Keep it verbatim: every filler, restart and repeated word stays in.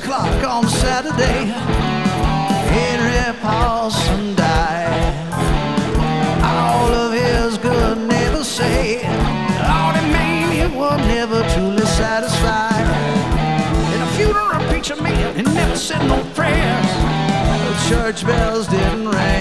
o'clock on Saturday, Henry Paulson died. All of his good neighbors say, Lordy, man, he was never truly satisfied. In a funeral, a preacher man, he never said no prayers. The church bells didn't ring.